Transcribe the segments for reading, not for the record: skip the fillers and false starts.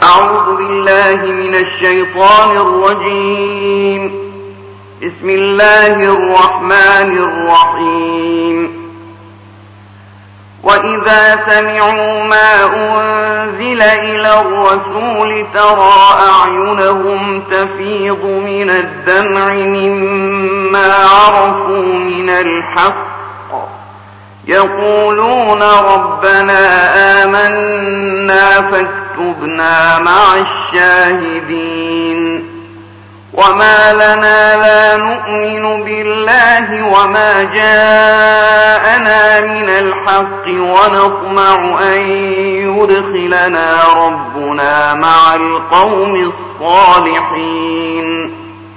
أعوذ بالله من الشيطان الرجيم. بسم الله الرحمن الرحيم. وإذا سمعوا ما أنزل إلى الرسول ترى أعينهم تفيض من الدمع مما عرفوا من الحق يقولون ربنا آمنا فاكتبنا مع الشاهدين. وما لنا لا نؤمن بالله وما جاءنا من الحق ونطمع أن يدخلنا ربنا مع القوم الصالحين.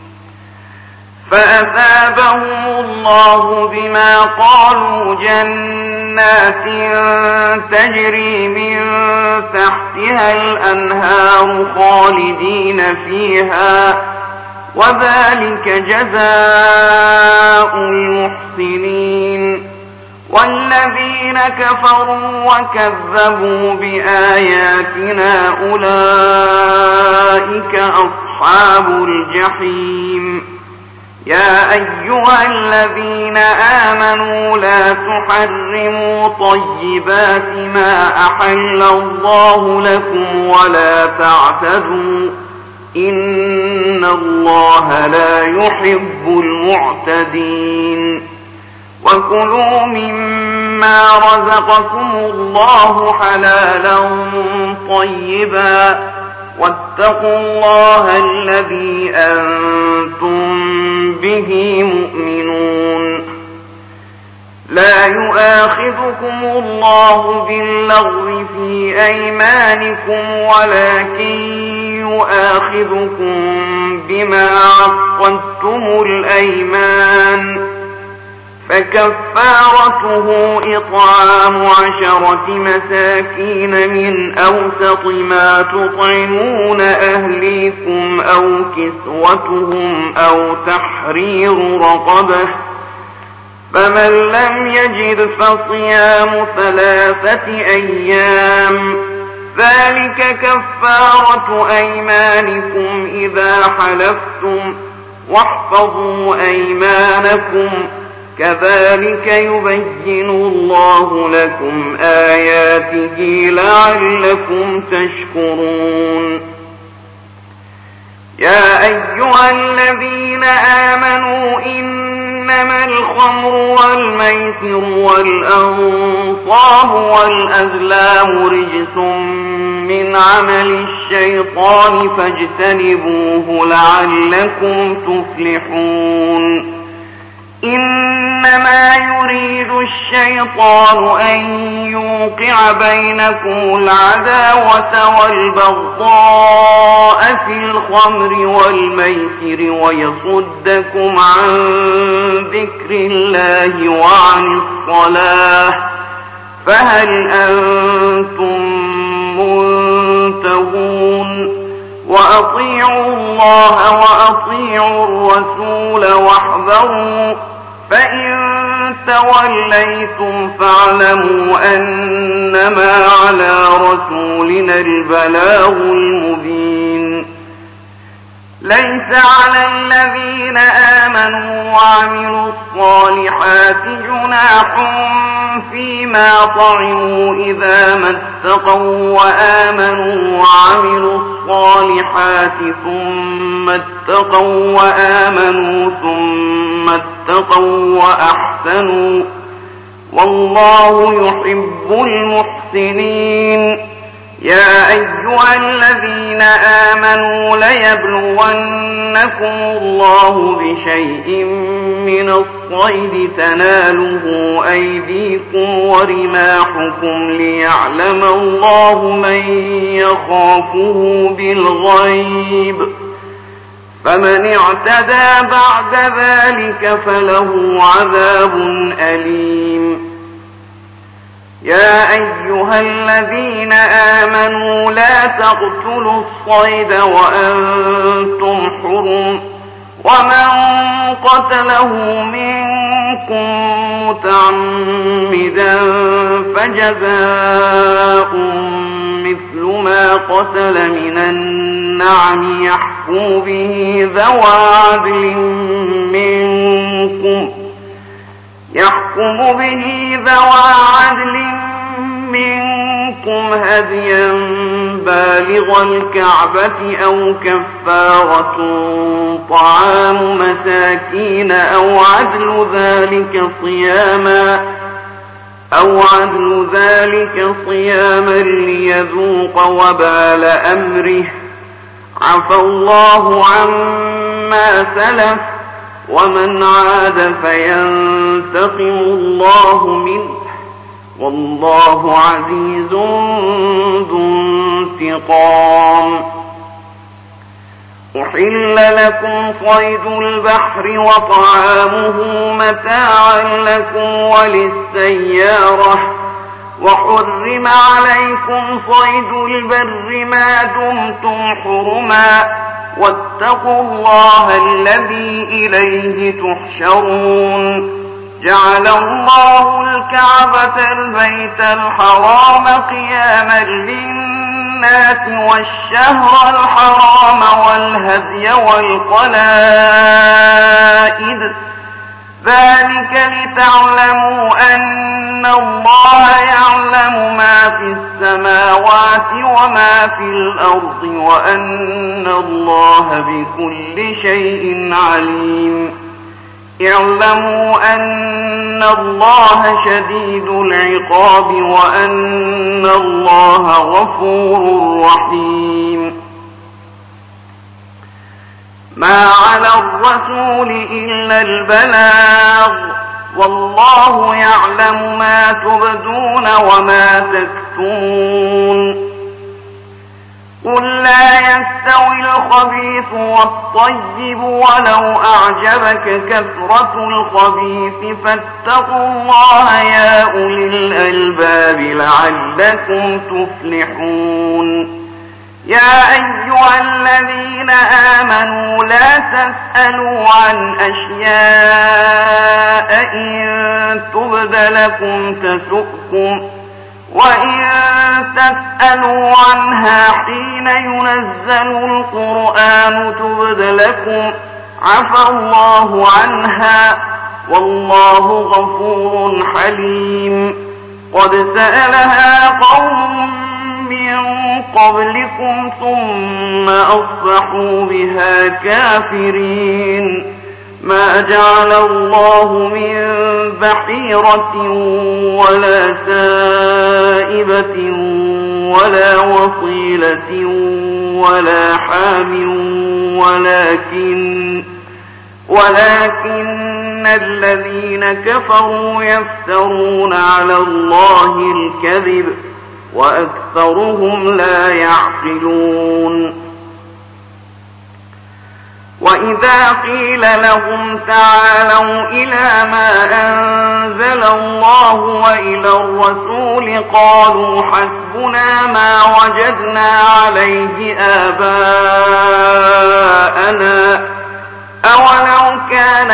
فأثابهم الله بما قالوا جنات تجري من تحتها الأنهار خالدين فيها وذلك جزاء المحسنين. والذين كفروا وكذبوا بآياتنا أولئك أصحاب الجحيم. يا أيها الذين آمنوا لا تحرموا طيبات ما أحل الله لكم ولا تعتدوا إن الله لا يحب المعتدين. وكلوا مما رزقكم الله حلالا طيبا واتقوا الله الذي أنتم به مؤمنون. لا يؤاخذكم الله باللغو في أيمانكم ولكن يؤاخذكم بما عقدتم الأيمان فكفارته إطعام 10 مساكين من أوسط ما تطعمون أهليكم أو كسوتهم أو تحرير رقبة فمن لم يجد فصيام 3 أيام ذلك كفارة أيمانكم إذا حلفتم واحفظوا أيمانكم كذلك يبين الله لكم آياته لعلكم تشكرون. يا أيها الذين آمنوا إنما الخمر والميسر والأنصاب والأزلام رجس من عمل الشيطان فاجتنبوه لعلكم تفلحون. إنما يريد الشيطان أن يوقع بينكم العداوة والبغضاء في الخمر والميسر ويصدكم عن ذكر الله وعن الصلاة فهل أنتم منتهون. وأطيعوا الله وأطيعوا الرسول واحذروا فإن توليتم فاعلموا أنما على رسولنا البلاغ المبين. ليس على الذين آمنوا وعملوا الصالحات جناح فيما طعموا إذا ما اتقوا وآمنوا وعملوا الصالحات ثم اتقوا وآمنوا ثم اتقوا وأحسنوا والله يحب المحسنين. يا أيها الذين آمنوا ليبلونكم الله بشيء من الصيد تناله أيديكم ورماحكم ليعلم الله من يخافه بالغيب فمن اعتدى بعد ذلك فله عذاب أليم. يا أيها الذين آمنوا لا تقتلوا الصيد وأنتم حرم ومن قتله منكم متعمدا فجزاء مثل ما قتل من النعم يحكم به ذوى عدل منكم هديا بالغ الكعبة أو كفارة طعام مساكين أو عدل ذلك صياما ليذوق وبال أمره. عفى الله عما سلف ومن عاد فينتقم الله منه والله عزيز ذو انتقام. أحل لكم صيد البحر وطعامه متاعا لكم وللسيارة وحرم عليكم صيد البر ما دمتم حرما واتقوا الله الذي إليه تحشرون. جعل الله الكعبة البيت الحرام قياما للناس والشهر الحرام والهدي والقلائد ذلك لتعلموا أن الله يعلم ما في السماوات وما في الأرض وأن الله بكل شيء عليم. اعلموا أن الله شديد العقاب وأن الله غفور رحيم. ما على الرسول إلا البلاغ والله يعلم ما تبدون وما تكتمون. قل لا يستوي الخبيث والطيب ولو أعجبك كثرة الخبيث فاتقوا الله يا أولي الألباب لعلكم تفلحون. يا أيها الذين آمنوا لا تسألوا عن أشياء إن تبد لكم تسؤكم وإن تسألوا عنها حين ينزل القرآن تبد لكم عفى الله عنها والله غفور حليم. قد سألها قوم من قبلكم ثم أصبحوا بها كافرين. ما جعل الله من بحيرة ولا سائبة ولا وصيلة ولا حام ولكن الذين كفروا يفترون على الله الكذب وأكثرهم لا يعقلون. وإذا قيل لهم تعالوا إلى ما أنزل الله وإلى الرسول قالوا حسبنا ما وجدنا عليه آباءنا أولو كان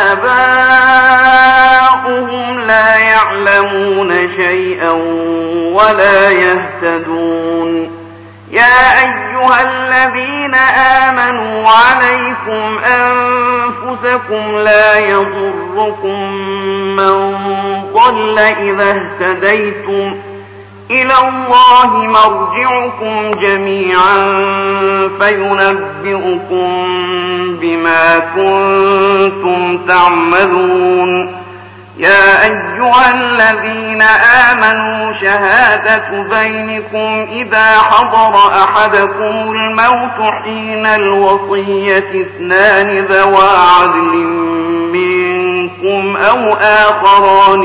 آباؤهم لا يعلمون شيئا ولا يهتدون. يا أيها الذين آمنوا عليكم أنفسكم لا يضركم من ضل إذا اهتديتم إلى الله مرجعكم جميعا فينبئكم بما كنتم تعملون. يا أيها الذين آمنوا شهادة بينكم إذا حضر أحدكم الموت حين الوصية اثنان ذوى عدل منكم أو آخران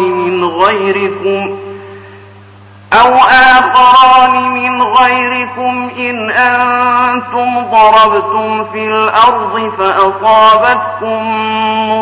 من غيركم إن أنتم ضربتم في الأرض فأصابتكم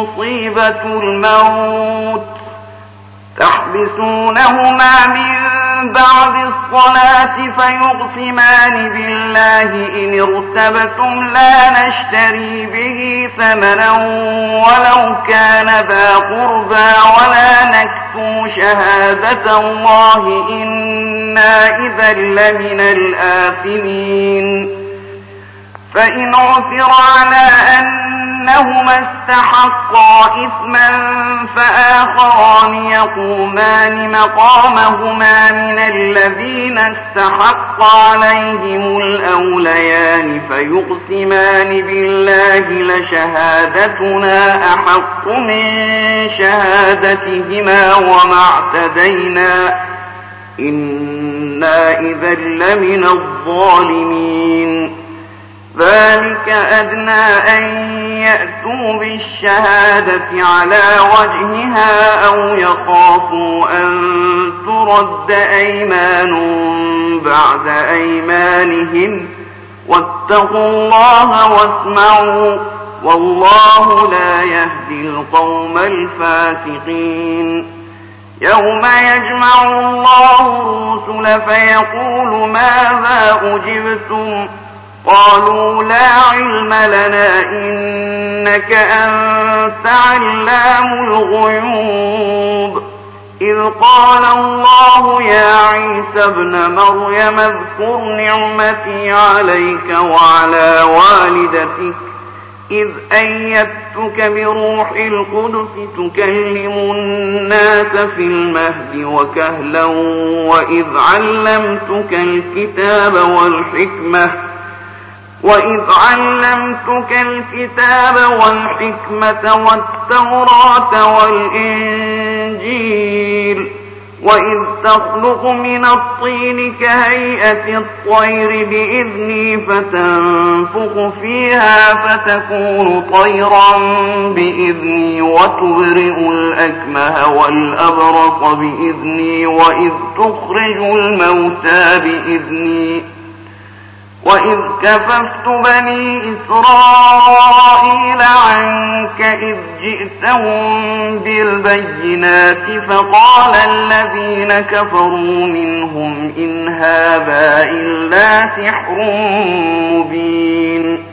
مصيبة الموت تحبسونهما من بعد الصلاة فيقسمان بالله إن ارتبتم لا نشتري به ثمنا ولو كان ذا قربى ولا نكتم شهادة الله إنا إذا لمن الآثمين. فإن عثر على أنهما استحقا إثما فآخران يقومان مقامهما من الذين استحق عليهم الأوليان فيقسمان بالله لشهادتنا أحق من شهادتهما وما اعتدينا إنا إذا لمن الظالمين. ذلك أدنى أن يأتوا بالشهادة على وجهها أو يخافوا أن ترد أيمان بعد أيمانهم واتقوا الله واسمعوا والله لا يهدي القوم الفاسقين. يوم يجمع الله الرسل فيقول ماذا أجبتم قالوا لا علم لنا إنك أنت علام الغيوب. إذ قال الله يا عيسى ابن مريم اذكر نعمتي عليك وعلى والدتك إذ أيدتك بروح القدس تكلم الناس في المهد وكهلا وإذ علمتك الكتاب والحكمة والتوراة والإنجيل وإذ تخلق من الطين كهيئة الطير بإذني فتنفخ فيها فتكون طيرا بإذني وتبرئ الأكمه والأبرص بإذني وإذ تخرج الموتى بإذني وإذ كففت بني إسرائيل عنك إذ جئتهم بالبينات فقال الذين كفروا منهم إن هذا إلا سحر مبين.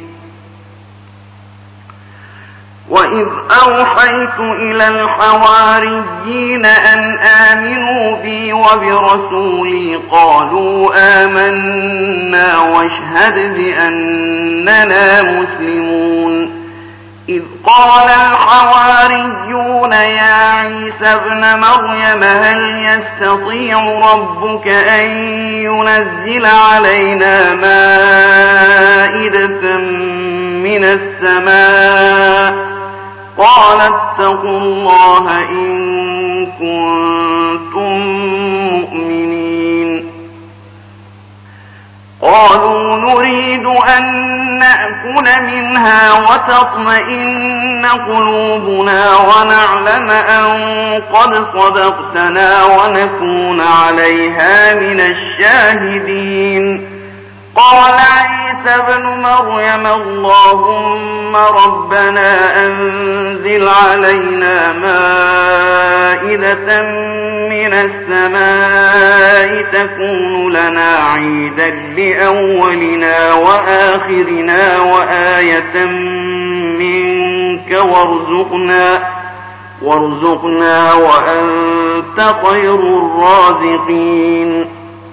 وإذ أوحيت إلى الحواريين أن آمنوا بي وبرسولي قالوا آمنا واشهد بأننا مسلمون. إذ قال الحواريون يا عيسى ابن مريم هل يستطيع ربك أن ينزل علينا مائدة من السماء قال اتقوا الله إن كنتم مؤمنين. قالوا نريد أن نأكل منها وتطمئن قلوبنا ونعلم أن قد صدقتنا ونكون عليها من الشاهدين. قال عيسى ابن مريم اللهم ربنا أنزل علينا مائدة من السماء تكون لنا عيدا لأولنا وآخرنا وآية منك وارزقنا وأنت خير الرازقين.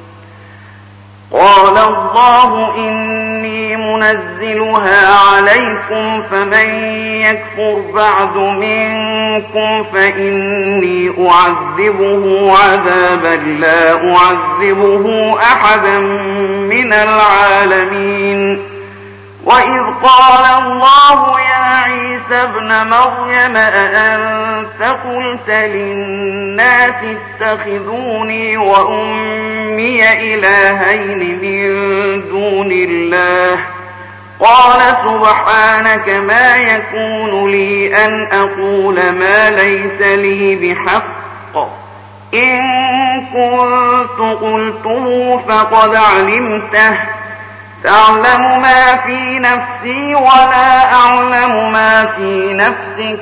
قال الله إني منزلها عليكم فمن يكفر بعد منكم فإني أعذبه عذابا لا أعذبه أحدا من العالمين. وإذ قال الله يا عيسى ابن مريم أأنت قلت للناس اتخذوني وأمي إلهين من دون الله قال سبحانك ما يكون لي أن أقول ما ليس لي بحق إن كنت قلته فقد علمته تعلم ما في نفسي ولا أعلم ما في نفسك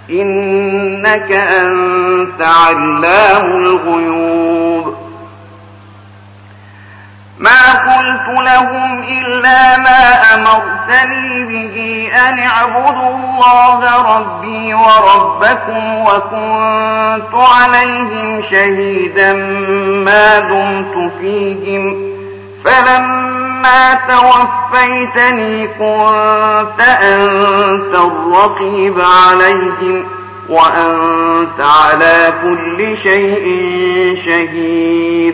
إنك أنت علام الغيوب. ما قلت لهم إلا ما أمرتني به أن اعبدوا الله ربي وربكم وكنت عليهم شهيدا ما دمت فيهم فلما توفيتني كنت أنت الرقيب عليهم وأنت على كل شيء شهيد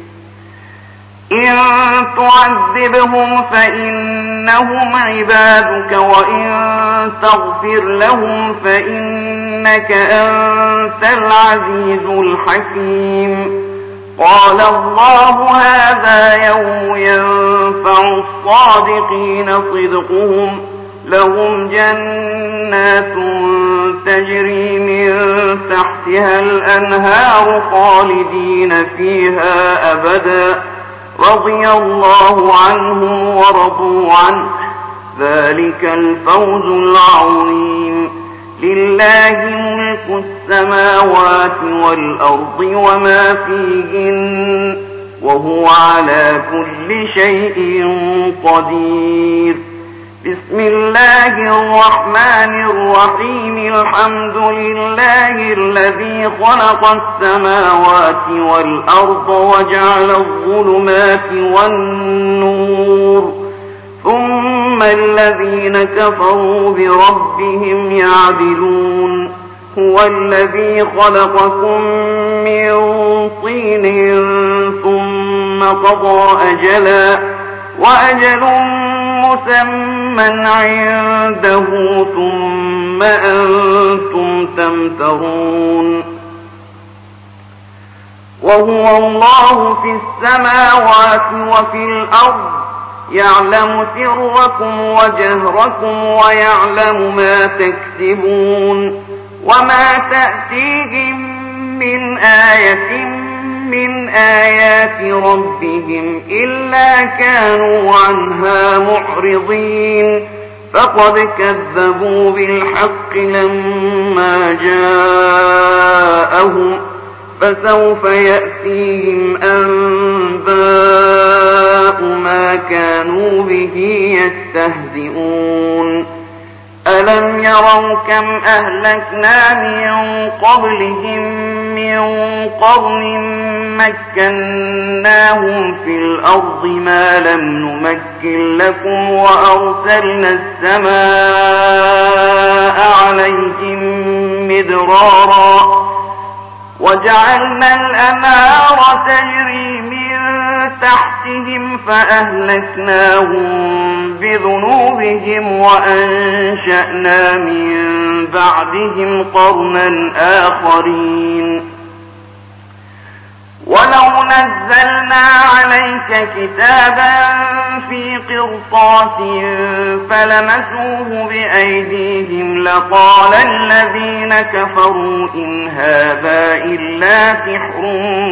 إن تعذبهم فإنهم عبادك وإن تغفر لهم فإنك أنت العزيز الحكيم قال الله هذا يوم ينفع الصادقين صدقهم لهم جنات تجري من تحتها الأنهار خالدين فيها أبدا رضي الله عنهم ورضوا عنه ذلك الفوز العظيم لله ملك السماوات والأرض وما فيهن وهو على كل شيء قدير بسم الله الرحمن الرحيم الحمد لله الذي خلق السماوات والأرض وجعل الظلمات والنور ثم الذين كفروا بربهم يعدلون هو الذي خلقكم من طين ثم قضى أجلا وأجل مسمى عنده ثم أنتم تمترون وهو الله في السماوات وفي الأرض يعلم سركم وجهركم ويعلم ما تكسبون وما تأتيهم من آية من آيات ربهم إلا كانوا عنها معرضين فقد كذبوا بالحق لما جاءهم فسوف يأتيهم أنباء ما كانوا به يستهزئون ألم يروا كم أهلكنا من قبلهم من قرن مكناهم في الأرض ما لم نمكن لكم وأرسلنا السماء عليهم مدرارا وجعلنا الأنهار تجري من تحتهم فأهلكناهم بذنوبهم وأنشأنا من بعدهم قرنا آخرين ولو نزلنا عليك كتابا في قرطاس فلمسوه بأيديهم لقال الذين كفروا إن هذا إلا سحر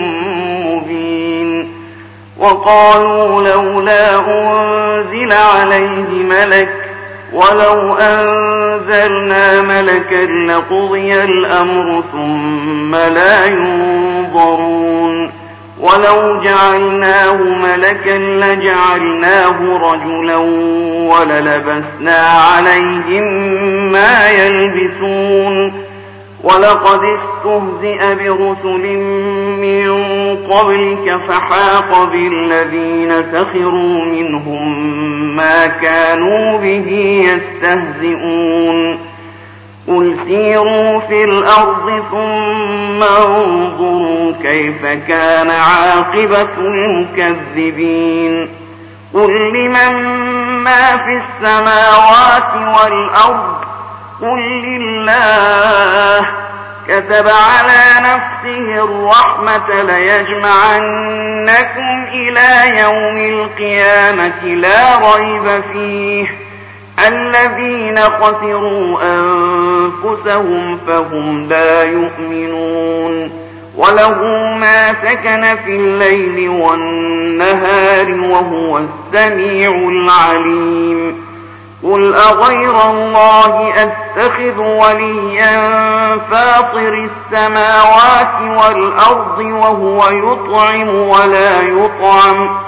مبين وقالوا لولا أنزل عليه ملك ولو أنزلنا ملكا لقضي الأمر ثم لا ينظرون ولو جعلناه ملكا لجعلناه رجلا وللبسنا عليهم ما يلبسون ولقد استهزئ برسل من قبلك فحاق بالذين سخروا منهم ما كانوا به يستهزئون قل سيروا في الأرض ثم انظروا كيف كان عاقبة المكذبين قل لمن ما في السماوات والأرض قل لله كتب على نفسه الرحمة ليجمعنكم إلى يوم القيامة لا ريب فيه الذين خسروا أنفسهم فهم لا يؤمنون وله ما سكن في الليل والنهار وهو السميع العليم قل أغير الله أتخذ وليا فاطر السماوات والأرض وهو يطعم ولا يطعم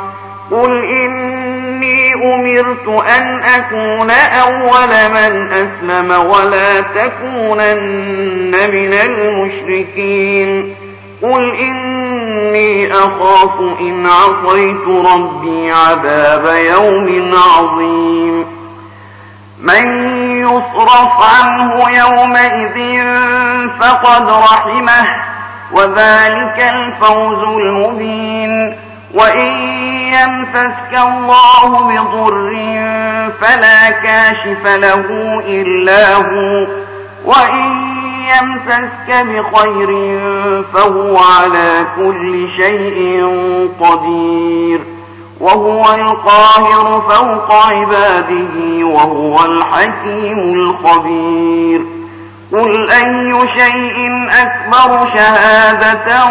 قل إني أمرت أن أكون أول من أسلم ولا تكونن من المشركين قل إني أخاف إن عصيت ربي عذاب يوم عظيم من يصرف عنه يومئذ فقد رحمه وذلك الفوز المبين وإن يمسسك الله بضر فلا كاشف له إلا هو وإن يمسسك بخير فهو على كل شيء قدير وهو القاهر فوق عباده وهو الحكيم الخبير قل أي شيء أكبر شهادة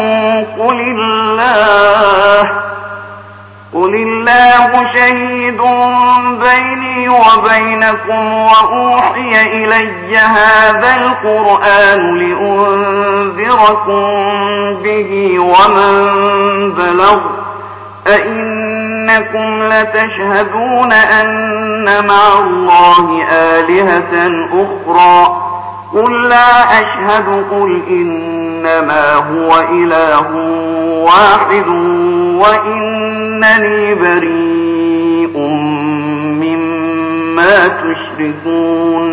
قل الله شهيد بيني وبينكم وأوحي إلي هذا القرآن لأنذركم به ومن بلغ أئنكم لتشهدون أن مع الله آلهة أخرى قل لا أشهد قل إنما هو إله واحد وإنني بريء مما تشركون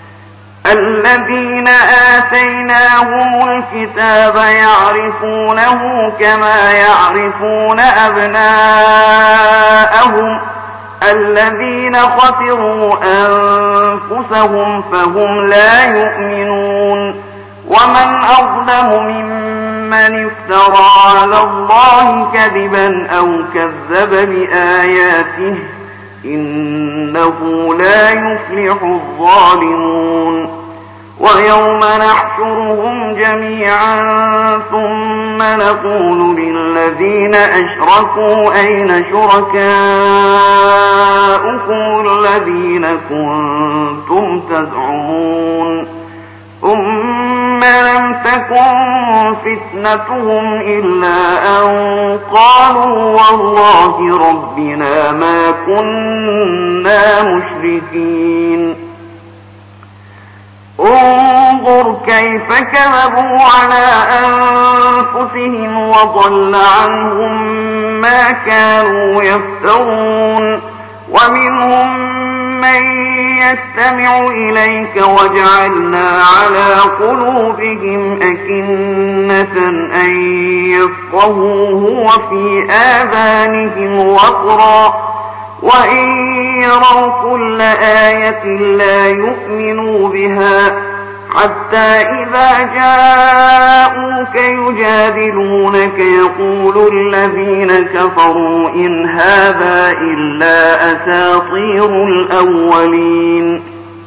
الذين آتيناهم الكتاب يعرفونه كما يعرفون أبناءهم الذين خسروا أنفسهم فهم لا يؤمنون ومن أظلم ممن افترى على الله كذبا أو كذب بآياته إنه لا يفلح الظالمون ويوم نحشرهم جميعا ثم نقول للذين أشركوا أين شركاؤكم الذين كنتم تزعمون ثم لم تكن فتنتهم إلا أن قالوا والله ربنا ما كنا مشركين انظر كيف كذبوا على أنفسهم وضل عنهم ما كانوا يفترون ومنهم من يستمع إليك وجعلنا على قلوبهم أكنة أن يفقهوه وفي آذانهم وقرا وإن يروا كل آية لا يؤمنوا بها حتى إذا جاءوك يجادلونك يقول الذين كفروا إن هذا إلا أساطير الأولين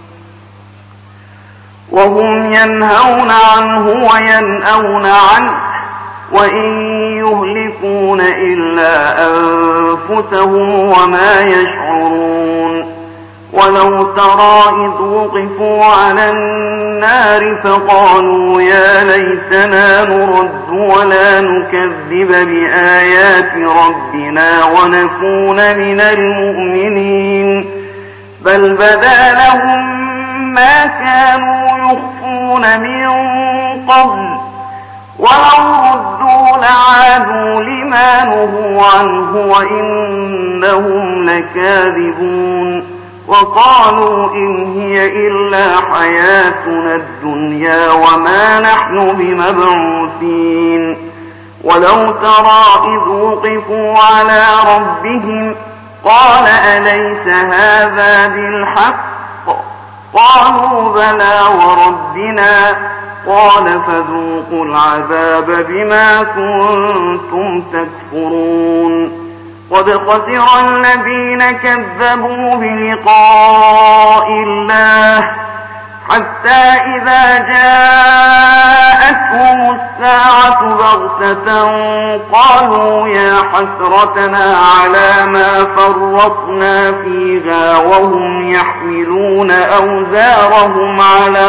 وهم ينهون عنه وينأون عنه وإن يهلكون إلا أنفسهم وما يشعرون ولو ترى إذ وقفوا على النار فقالوا يا ليتنا نرد ولا نكذب بآيات ربنا ونكون من المؤمنين بل بدا لهم ما كانوا يخفون من قبل ولو ردوا لعادوا لما نهوا عنه وإنهم لكاذبون وقالوا إن هي إلا حياتنا الدنيا وما نحن بمبعوثين ولو ترى إذ وقفوا على ربهم قال أليس هذا بالحق قالوا بلى وربنا قال فذوقوا العذاب بما كنتم تكفرون قد خسر الذين كذبوا بلقاء الله حتى إذا جاءتهم الساعة بغتة قالوا يا حسرتنا على ما فرطنا فيها وهم يحملون أوزارهم على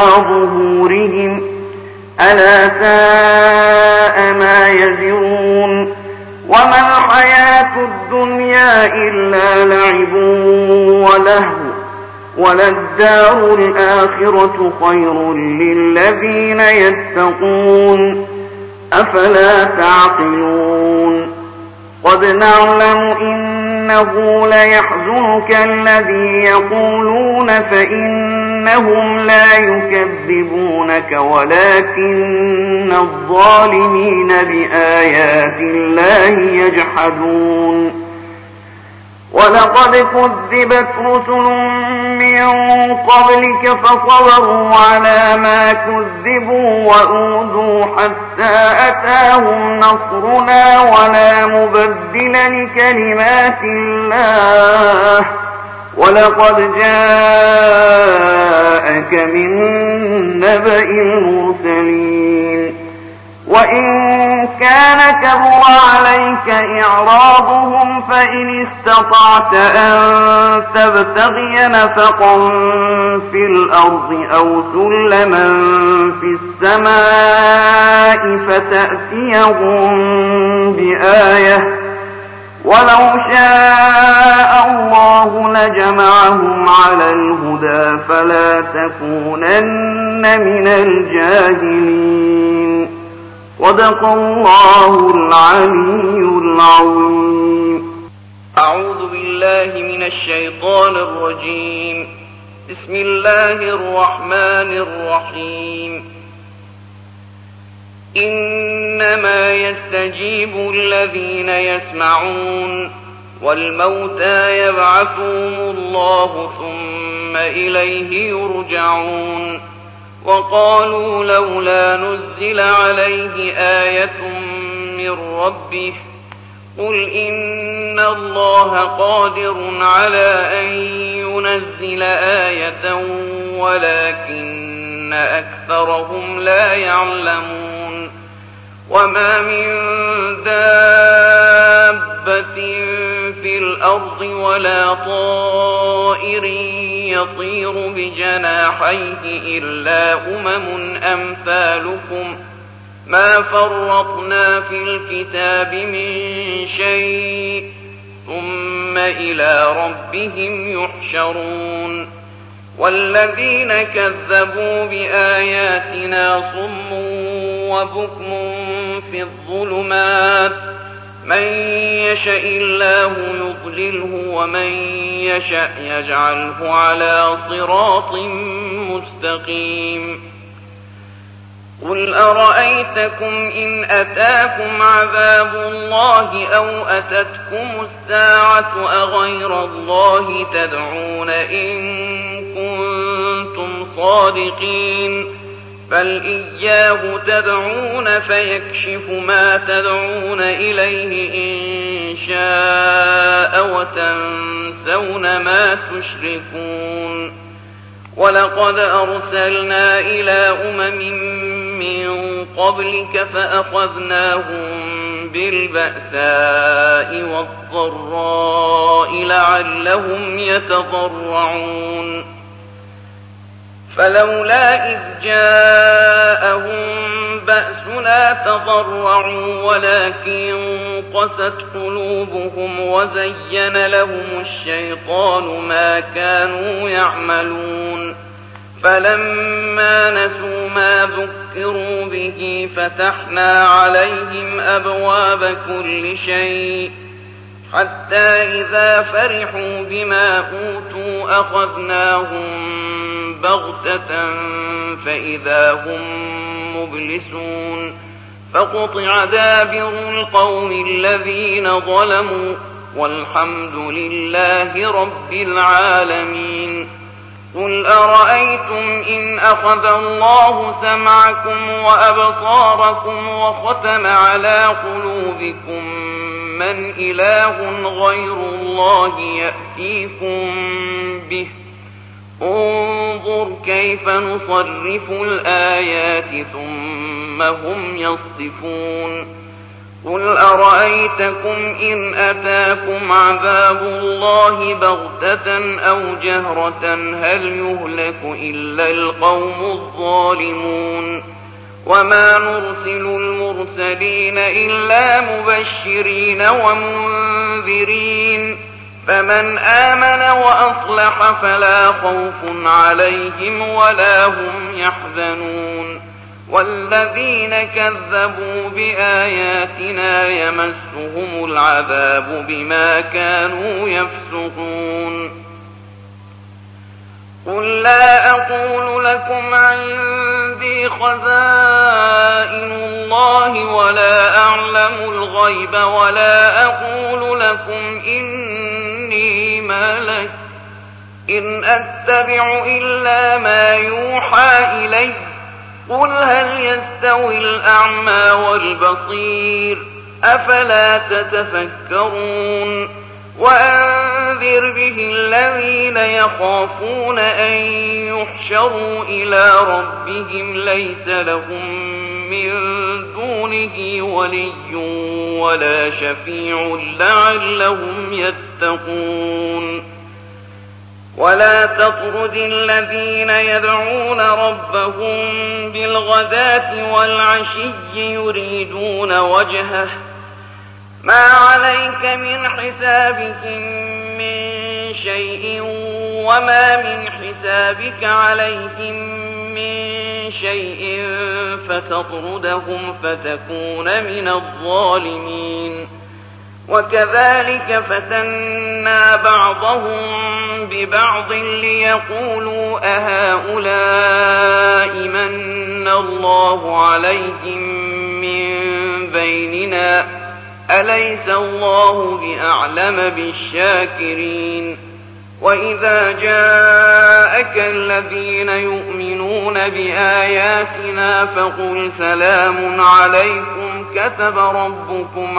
ظهورهم ألا ساء ما يزرون وما الحياة الدنيا إلا لعب ولهو وللدار الآخرة خير للذين يتقون أفلا تعقلون قد نعلم إنه ليحزنك الذي يقولون فإنهم لا يكذبونك ولكن الظالمين بآيات الله يجحدون ولقد كذبت رسل من قبلك فصبروا على ما كذبوا وأوذوا حتى أتاهم نصرنا ولا مبدل لكلمات الله ولقد جاءك من نبأ المرسلين وإن كان كبر عليك إعراضهم فإن استطعت أن تبتغي نفقا في الأرض أو سلما في السماء فتأتيهم بآية ولو شاء الله لجمعهم على الهدى فلا تكونن من الجاهلين صدق الله العلي العظيم. أعوذ بالله من الشيطان الرجيم. بسم الله الرحمن الرحيم. إنما يستجيب الذين يسمعون والموتى يبعثهم الله ثم إليه يرجعون وقالوا لولا نزل عليه آية من ربه قل إن الله قادر على أن ينزل آية ولكن أكثرهم لا يعلمون وما من دابة في الأرض ولا طائر يطير بجناحيه إلا أمثالكم ما فرطنا في الكتاب من شيء ثم إلى ربهم يحشرون والذين كذبوا بآياتنا صم وبكم في الظلمات من يشاء الله يضلله ومن يشاء يجعله على صراط مستقيم قل أرأيتكم إن أتاكم عذاب الله أو أتتكم الساعة أغير الله تدعون إن كنتم صادقين بل إياه تدعون فيكشف ما تدعون إليه إن شاء وتنسون ما تشركون ولقد أرسلنا إلى من قبلك فأخذناهم بالبأساء والضراء لعلهم يتضرعون فلولا إذ جاءهم بأسنا تضرعوا ولكن قست قلوبهم وزين لهم الشيطان ما كانوا يعملون فلما نسوا ما ذكروا به فتحنا عليهم أبواب كل شيء حتى إذا فرحوا بما أوتوا أخذناهم بغتة فإذا هم مبلسون فقطع دابر القوم الذين ظلموا والحمد لله رب العالمين قل أرأيتم إن أخذ الله سمعكم وأبصاركم وختم على قلوبكم من إله غير الله يأتيكم به انظر كيف نصرف الآيات ثم هم يصدفون قل أرأيتكم إن أتاكم عذاب الله بغتة أو جهرة هل يهلك إلا القوم الظالمون وما نرسل المرسلين إلا مبشرين ومنذرين فمن آمن وأصلح فلا خوف عليهم ولا هم يحزنون والذين كذبوا بآياتنا يمسهم العذاب بما كانوا يفسقون قل لا أقول لكم عندي خزائن الله ولا أعلم الغيب ولا أقول لكم إني ملك إن أتبع إلا ما يوحى إلي قل هل يستوي الأعمى والبصير أفلا تتفكرون وأنذر به الذين يخافون أن يحشروا إلى ربهم ليس لهم من دونه ولي ولا شفيع لعلهم يتقون ولا تطرد الذين يدعون ربهم بالغداة والعشي يريدون وجهه ما عليك من حسابهم من شيء وما من حسابك عليهم من شيء فتطردهم فتكون من الظالمين وكذلك فتنا بعضهم ببعض ليقولوا أهؤلاء من الله عليهم من بيننا أليس الله بأعلم بالشاكرين وإذا جاءك الذين يؤمنون بآياتنا فقل سلام عليكم كتب ربكم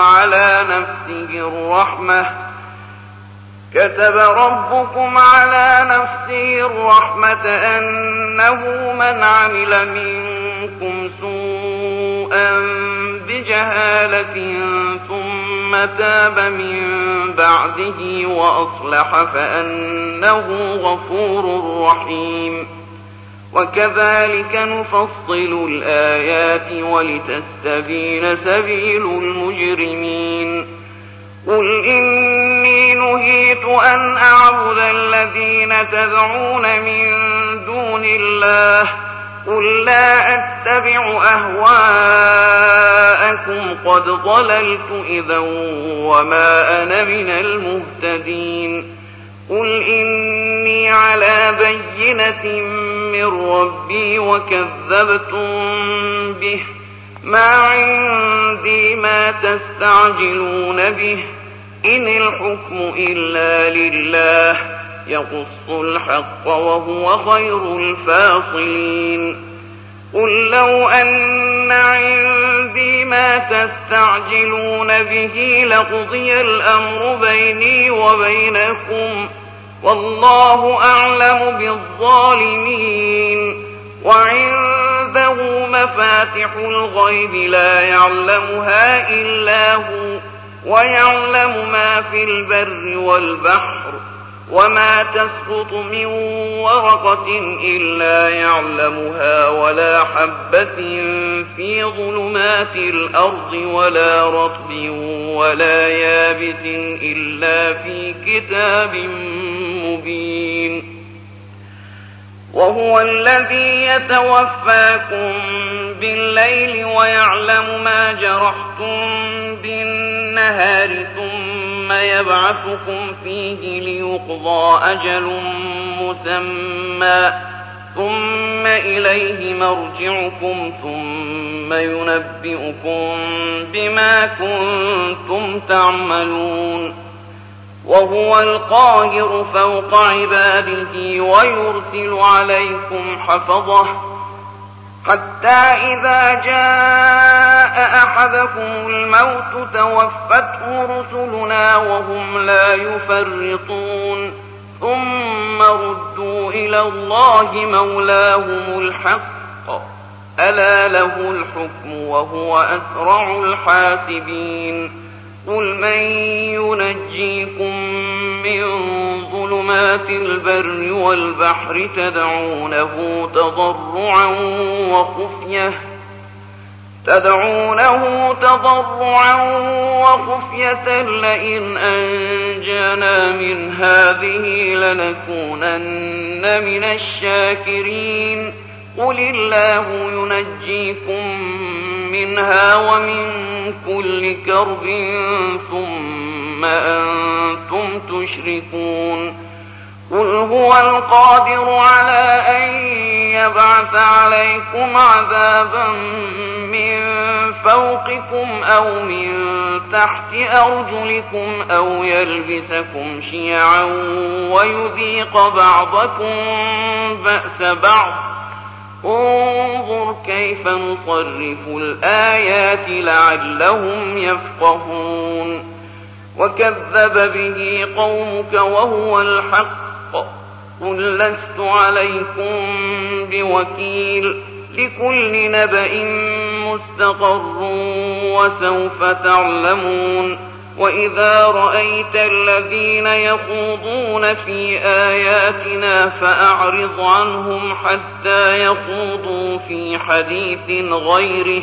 على نفسه الرحمة أنه من عمل منكم سوءا بجهالة ثم تاب من بعده وأصلح فأنه غفور رحيم وكذلك نفصل الآيات ولتستبين سبيل المجرمين قل إني نهيت أن أعبد الذين تدعون من دون الله قل لا أتبع أهواءكم قد ضللت إذا وما أنا من المهتدين قل إني على بينة من ربي وكذبتم به ما عندي ما تستعجلون به إن الحكم إلا لله يقص الحق وهو خير الفاصلين قل لو أن عندي ما تستعجلون به لقضي الأمر بيني وبينكم والله أعلم بالظالمين وعنده مفاتح الغيب لا يعلمها إلا هو ويعلم ما في البر والبحر وما تسقط من ورقة إلا يعلمها ولا حبة في ظلمات الأرض ولا رطب ولا يابس إلا في كتاب مبين وهو الذي يتوفاكم بالليل ويعلم ما جرحتم بالنهار ثم يبعثكم فيه ليقضى أجل مسمى ثم إليه مرجعكم ثم ينبئكم بما كنتم تعملون وهو القاهر فوق عباده ويرسل عليكم حفظه حتى إذا جاء أحدكم الموت توفته رسلنا وهم لا يفرطون ثم ردوا إلى الله مولاهم الحق ألا له الحكم وهو أسرع الحاسبين قل من ينجيكم من ظلمات البر والبحر تدعونه تضرعا وخفية تدعونه تضرعا وخفية لئن أنجانا من هذه لنكونن من الشاكرين قل الله ينجيكم منها ومن كل كرب ثم أنتم تشركون قل هو القادر على أن يبعث عليكم عذابا من فوقكم أو من تحت أرجلكم أو يلبسكم شيعا ويذيق بعضكم بأس بعض انظر كيف نصرف الآيات لعلهم يفقهون وكذب به قومك وهو الحق قل لست عليكم بوكيل لكل نبأ مستقر وسوف تعلمون وإذا رأيت الذين يخوضون في آياتنا فأعرض عنهم حتى يخوضوا في حديث غيره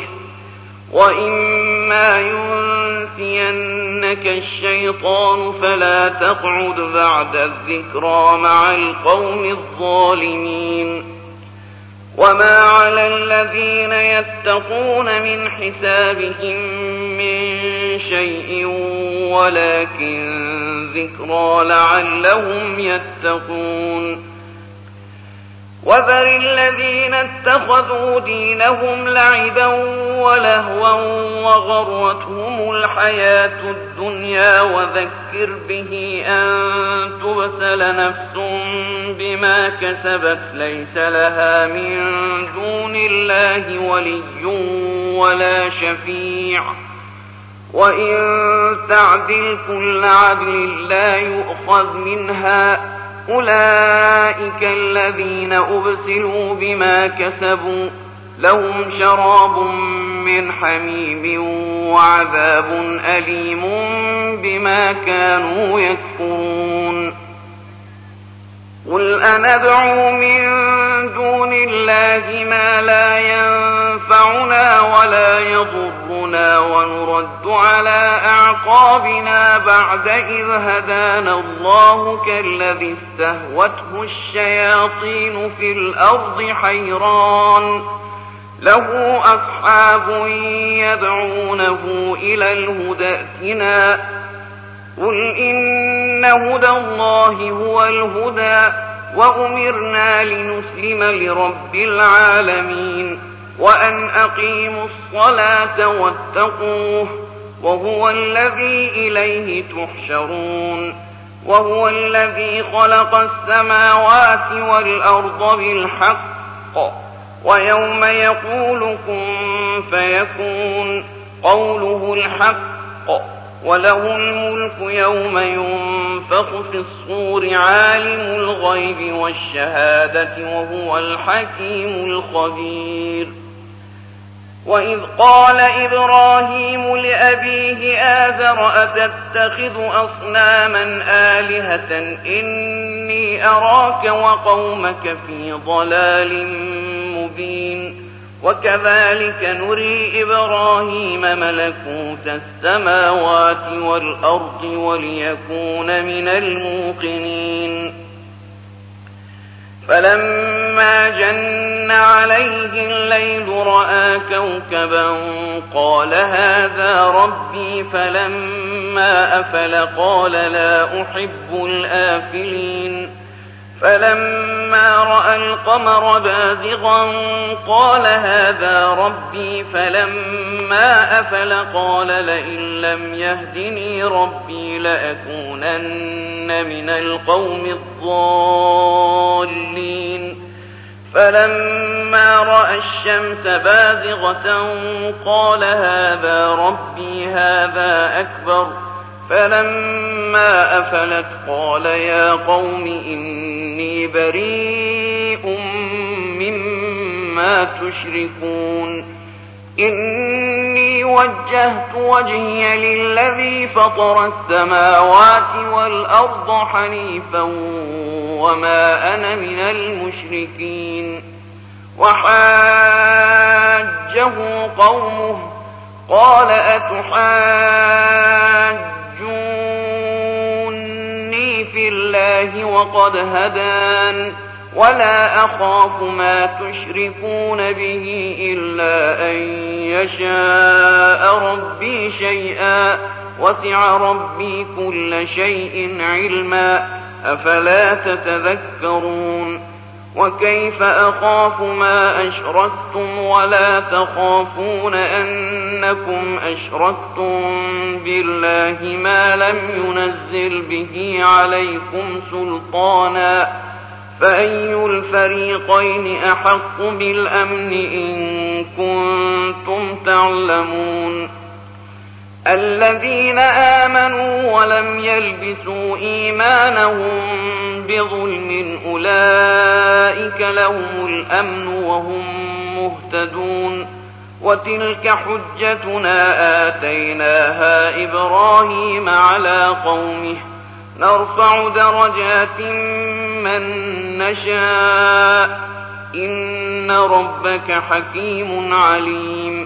وإما ينسينك الشيطان فلا تقعد بعد الذكرى مع القوم الظالمين وما على الذين يتقون من حسابهم من شيء ولكن ذكرى لعلهم يتقون وذر الذين اتخذوا دينهم لعبا ولهوا وغرتهم الحياة الدنيا وذكر به أن تبسل نفس بما كسبت ليس لها من دون الله ولي ولا شفيع وإن تعدل كل عدل لا يؤخذ منها أولئك الذين أبسلوا بما كسبوا لهم شراب من حميم وعذاب أليم بما كانوا يكفرون قل أندعو من دون الله ما لا ينفعنا ولا يضرنا ونرد على أعقابنا بعد إذ هدانا الله كالذي استهوته الشياطين في الأرض حيران له أصحاب يدعونه إلى الهدى ائتنا قل إن هدى الله هو الهدى وأمرنا لنسلم لرب العالمين وأن أقيموا الصلاة واتقوه وهو الذي إليه تحشرون وهو الذي خلق السماوات والأرض بالحق ويوم يقول كن فيكون قوله الحق وله الملك يوم ينفخ في الصور عالم الغيب والشهادة وهو الحكيم الخبير وإذ قال إبراهيم لأبيه آزر أتتخذ أصناما آلهة إني أراك وقومك في ضلال مبين وكذلك نري إبراهيم ملكوت السماوات والأرض وليكون من الموقنين فلما جن عليه الليل رأى كوكبا قال هذا ربي فلما أفل قال لا أحب الآفلين فلما رأى القمر بازغا قال هذا ربي فلما أفل قال لئن لم يهدني ربي لأكونن من القوم الضالين فلما رأى الشمس بازغة قال هذا ربي هذا أكبر فلما أفلت قال يا قوم إني بريء مما تشركون إني وجهت وجهي للذي فطر السماوات والأرض حنيفا وما أنا من المشركين وحاجه حاجه قومه قال أتحاجوني في الله وقد هدان ولا أخاف ما تشركون به إلا أن يشاء ربي شيئا وسع ربي كل شيء علما أفلا تتذكرون وكيف أخاف ما أشركتم ولا تخافون أنكم أشركتم بالله ما لم ينزل به عليكم سلطانا فأي الفريقين أحق بالأمن إن كنتم تعلمون الذين آمنوا ولم يلبسوا إيمانهم بظلم أولئك لهم الأمن وهم مهتدون وتلك حجتنا آتيناها إبراهيم على قومه نرفع درجات من نشاء إن ربك حكيم عليم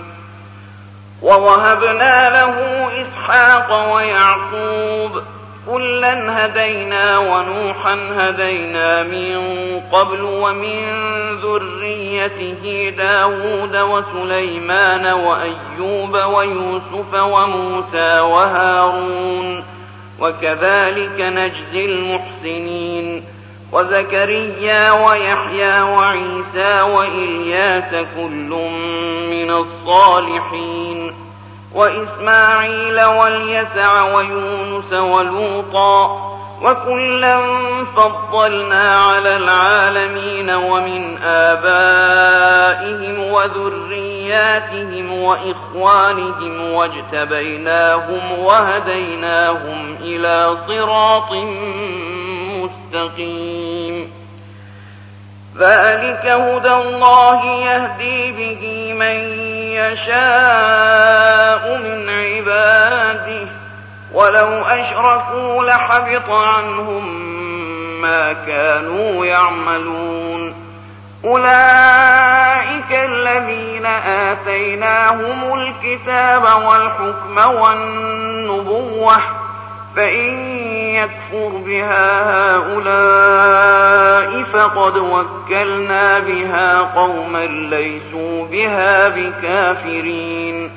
ووهبنا له إسحاق ويعقوب كلا هدينا ونوحا هدينا من قبل ومن ذريته داود وسليمان وأيوب ويوسف وموسى وهارون وكذلك نجزي المحسنين وزكريا ويحيى وعيسى وإلياس كل من الصالحين وإسماعيل واليسع ويونس ولوطا وكلا فضلنا على العالمين ومن آبائهم وذرياتهم وإخوانهم واجتبيناهم وهديناهم إلى صراط مستقيم ذلك هدى الله يهدي به من يشاء من عباده ولو أشركوا لحبط عنهم ما كانوا يعملون أولئك الذين آتيناهم الكتاب والحكم والنبوة فإن يكفر بها هؤلاء فقد وكلنا بها قوما ليسوا بها بكافرين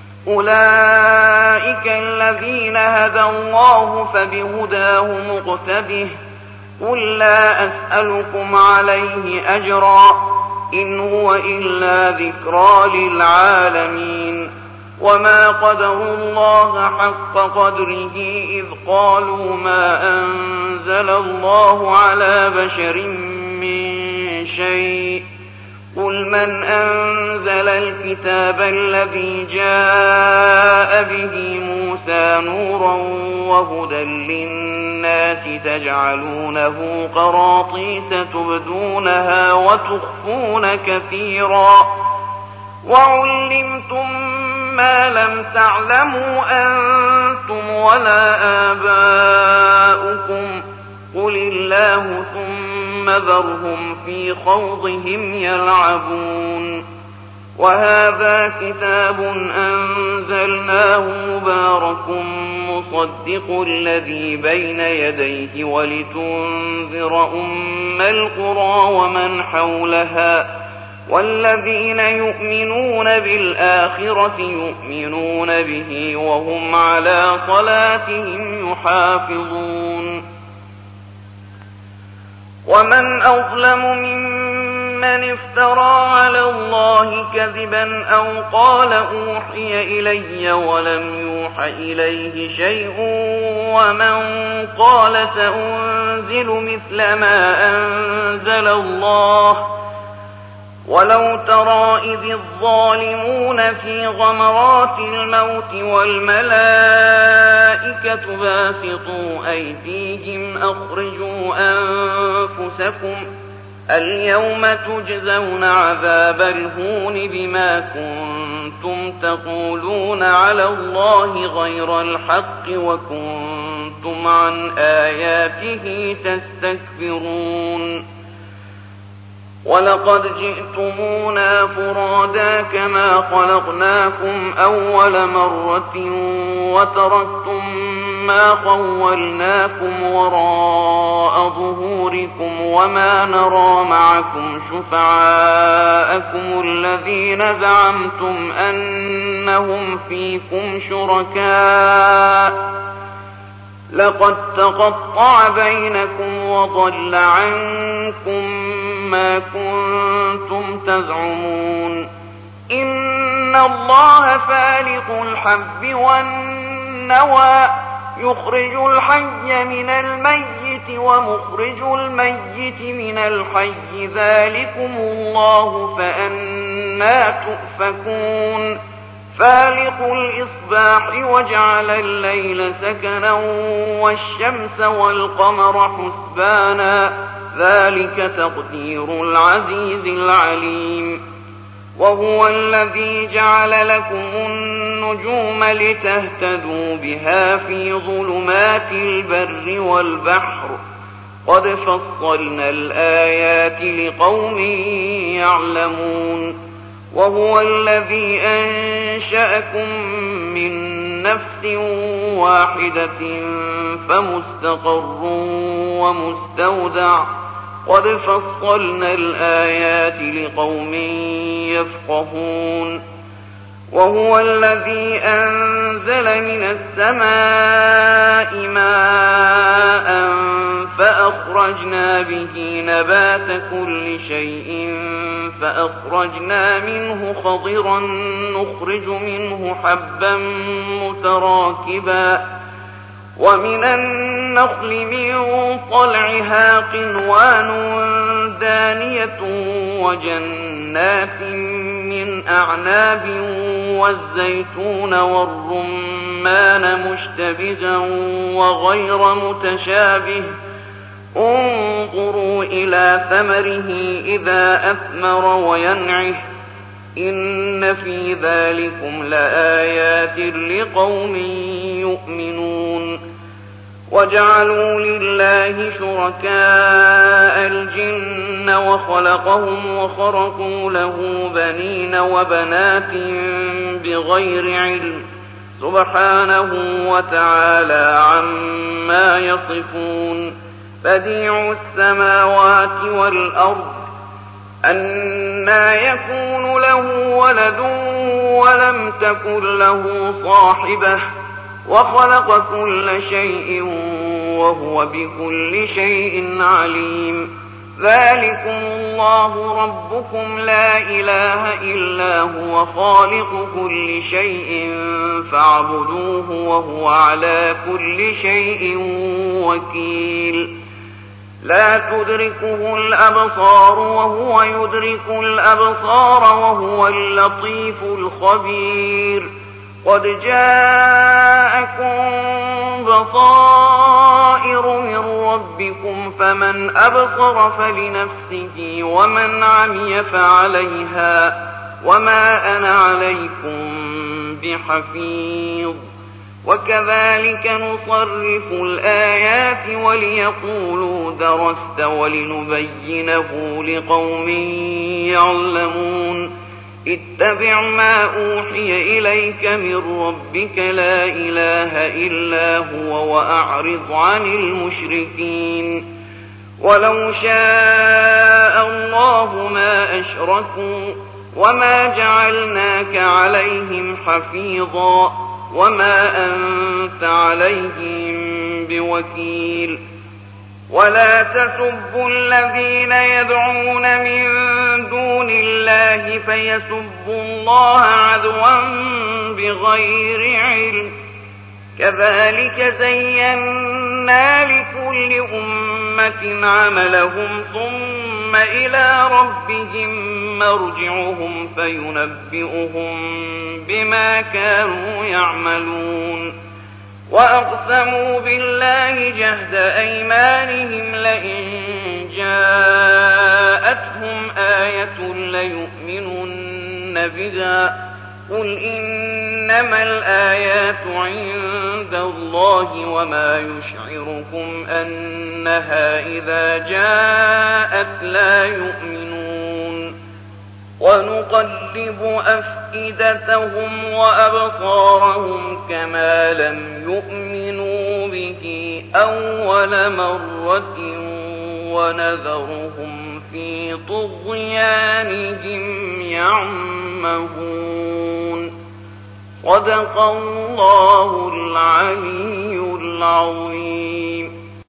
أولئك الذين هدى الله فبهداه مقتده قل لا أسألكم عليه أجرا إن هو إلا ذكرى للعالمين وما قدروا الله حق قدره إذ قالوا ما أنزل الله على بشر من شيء قل من أنزل الكتاب الذي جاء به موسى نورا وهدى للناس تجعلونه قراطيس تبدونها وتخفون كثيرا وعلمتم ما لم تعلموا أنتم ولا آباؤكم قل الله ثم ذرهم في خوضهم يلعبون وهذا كتاب أنزلناه مبارك مصدق الذي بين يديه ولتنذر أم القرى ومن حولها والذين يؤمنون بالآخرة يؤمنون به وهم على صلاتهم يحافظون ومن أظلم ممن افترى على الله كذبا أو قال أوحي إلي ولم يوح إليه شيء ومن قال سأنزل مثل ما أنزل الله ولو ترى إذ الظالمون في غمرات الموت والملائكة باسطوا أيديهم أخرجوا أنفسكم اليوم تجزون عذاب الهون بما كنتم تقولون على الله غير الحق وكنتم عن آياته تستكبرون ولقد جئتمونا فرادا كما خلقناكم أول مرة وتركتم ما خولناكم وراء ظهوركم وما نرى معكم شفعاءكم الذين زعمتم أنهم فيكم شركاء لقد تقطع بينكم وضل عنكم ما كنتم تزعمون إن الله فالق الحب والنوى يخرج الحي من الميت ومخرج الميت من الحي ذلكم الله فأنى تؤفكون فالق الإصباح وجعل الليل سكنا والشمس والقمر حسبانا ذلك تقدير العزيز العليم وهو الذي جعل لكم النجوم لتهتدوا بها في ظلمات البر والبحر قد فصلنا الآيات لقوم يعلمون وهو الذي أنشأكم من نفس واحدة فمستقر ومستودع قد فصلنا الآيات لقوم يفقهون وهو الذي أنزل من السماء ماء فأخرجنا به نبات كل شيء فأخرجنا منه خضرا نخرج منه حبا متراكبا ومن النخل من طلعها قنوان دانية وجنات من أعناب والزيتون والرمان مشتبها وغير متشابه انظروا إلى ثمره إذا أثمر وينعه إن في ذلكم لآيات لقوم يؤمنون وجعلوا لله شركاء الجن وخلقهم وخرقوا له بنين وبنات بغير علم سبحانه وتعالى عما يصفون بديع السماوات والأرض أنى يكون له ولد ولم تكن له صاحبة وخلق كل شيء وهو بكل شيء عليم ذلكم الله ربكم لا إله إلا هو خالق كل شيء فاعبدوه وهو على كل شيء وكيل لا تدركه الأبصار وهو يدرك الأبصار وهو اللطيف الخبير قد جاءكم بصائر من ربكم فمن أبصر فلنفسه ومن عمي فعليها وما أنا عليكم بحفيظ وكذلك نصرف الآيات وليقولوا درست ولنبينه لقوم يعلمون اتبع ما أوحي إليك من ربك لا إله إلا هو وأعرض عن المشركين ولو شاء الله ما أشركوا وما جعلناك عليهم حفيظا وما أنت عليهم بوكيل ولا تسبوا الذين يدعون من دون الله فيسبوا الله عدوا بغير علم كذلك زينا لكل أمة عملهم ثم إلى ربهم مرجعهم فينبئهم بما كانوا يعملون وأقسموا بالله جهد أيمانهم لئن جاءتهم آية ليؤمنن بها قل إنما الآيات عند الله وما يشعركم أنها إذا جاءت لا يؤمنون ونقلب أفئدتهم وأبصارهم كما لم يؤمنوا به أول مرة ونذرهم في طغيانهم يعمهون. صدق الله العلي العظيم.